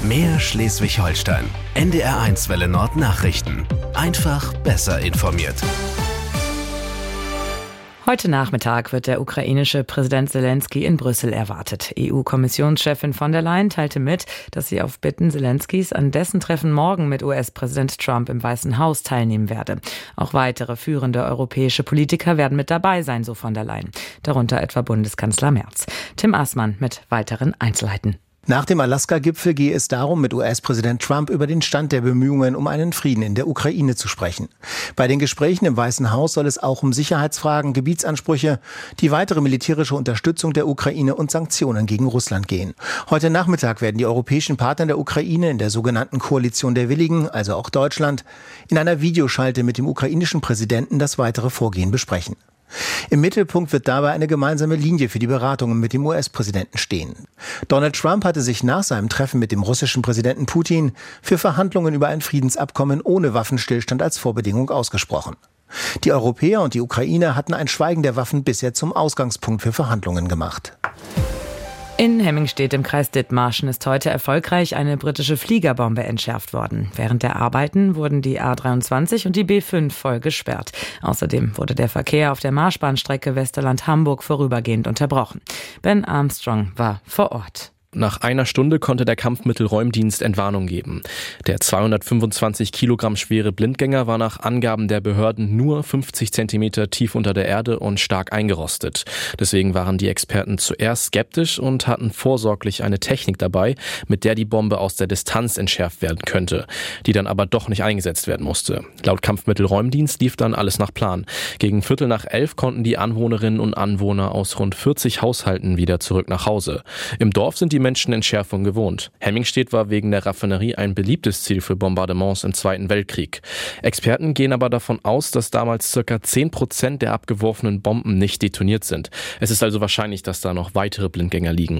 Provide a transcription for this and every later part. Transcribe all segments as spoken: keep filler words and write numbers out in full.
Mehr Schleswig-Holstein. N D R eins Welle Nord Nachrichten. Einfach besser informiert. Heute Nachmittag wird der ukrainische Präsident Selenskyj in Brüssel erwartet. E U-Kommissionschefin von der Leyen teilte mit, dass sie auf Bitten Selenskys an dessen Treffen morgen mit U S-Präsident Trump im Weißen Haus teilnehmen werde. Auch weitere führende europäische Politiker werden mit dabei sein, so von der Leyen. Darunter etwa Bundeskanzler Merz. Tim Aßmann mit weiteren Einzelheiten. Nach dem Alaska-Gipfel gehe es darum, mit U S-Präsident Trump über den Stand der Bemühungen um einen Frieden in der Ukraine zu sprechen. Bei den Gesprächen im Weißen Haus soll es auch um Sicherheitsfragen, Gebietsansprüche, die weitere militärische Unterstützung der Ukraine und Sanktionen gegen Russland gehen. Heute Nachmittag werden die europäischen Partner der Ukraine in der sogenannten Koalition der Willigen, also auch Deutschland, in einer Videoschalte mit dem ukrainischen Präsidenten das weitere Vorgehen besprechen. Im Mittelpunkt wird dabei eine gemeinsame Linie für die Beratungen mit dem U S-Präsidenten stehen. Donald Trump hatte sich nach seinem Treffen mit dem russischen Präsidenten Putin für Verhandlungen über ein Friedensabkommen ohne Waffenstillstand als Vorbedingung ausgesprochen. Die Europäer und die Ukraine hatten ein Schweigen der Waffen bisher zum Ausgangspunkt für Verhandlungen gemacht. In Hemmingstedt im Kreis Dithmarschen ist heute erfolgreich eine britische Fliegerbombe entschärft worden. Während der Arbeiten wurden die A dreiundzwanzig und die B fünf voll gesperrt. Außerdem wurde der Verkehr auf der Marschbahnstrecke Westerland-Hamburg vorübergehend unterbrochen. Ben Armstrong war vor Ort. Nach einer Stunde konnte der Kampfmittelräumdienst Entwarnung geben. Der zweihundertfünfundzwanzig Kilogramm schwere Blindgänger war nach Angaben der Behörden nur fünfzig Zentimeter tief unter der Erde und stark eingerostet. Deswegen waren die Experten zuerst skeptisch und hatten vorsorglich eine Technik dabei, mit der die Bombe aus der Distanz entschärft werden könnte, die dann aber doch nicht eingesetzt werden musste. Laut Kampfmittelräumdienst lief dann alles nach Plan. Gegen Viertel nach elf konnten die Anwohnerinnen und Anwohner aus rund vierzig Haushalten wieder zurück nach Hause. Im Dorf sind die Menschen Entschärfung gewohnt. Hemmingstedt war wegen der Raffinerie ein beliebtes Ziel für Bombardements im Zweiten Weltkrieg. Experten gehen aber davon aus, dass damals circa zehn Prozent der abgeworfenen Bomben nicht detoniert sind. Es ist also wahrscheinlich, dass da noch weitere Blindgänger liegen.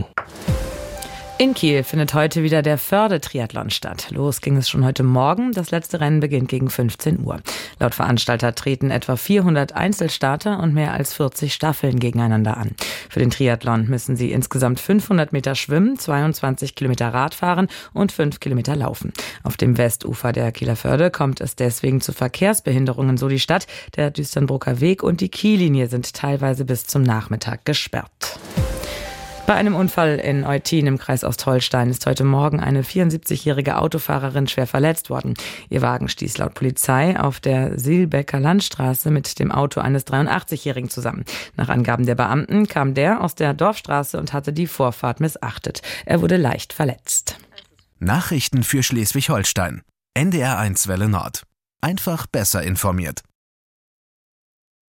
In Kiel findet heute wieder der Förde-Triathlon statt. Los ging es schon heute Morgen. Das letzte Rennen beginnt gegen fünfzehn Uhr. Laut Veranstalter treten etwa vierhundert Einzelstarter und mehr als vierzig Staffeln gegeneinander an. Für den Triathlon müssen sie insgesamt fünfhundert Meter schwimmen, zweiundzwanzig Kilometer Rad fahren und fünf Kilometer laufen. Auf dem Westufer der Kieler Förde kommt es deswegen zu Verkehrsbehinderungen, so die Stadt. Der Düsternbrucker Weg und die Kiellinie sind teilweise bis zum Nachmittag gesperrt. Bei einem Unfall in Eutin im Kreis Ostholstein ist heute Morgen eine vierundsiebzigjährige Autofahrerin schwer verletzt worden. Ihr Wagen stieß laut Polizei auf der Silbecker Landstraße mit dem Auto eines dreiundachtzigjährigen zusammen. Nach Angaben der Beamten kam der aus der Dorfstraße und hatte die Vorfahrt missachtet. Er wurde leicht verletzt. Nachrichten für Schleswig-Holstein. N D R eins Welle Nord. Einfach besser informiert.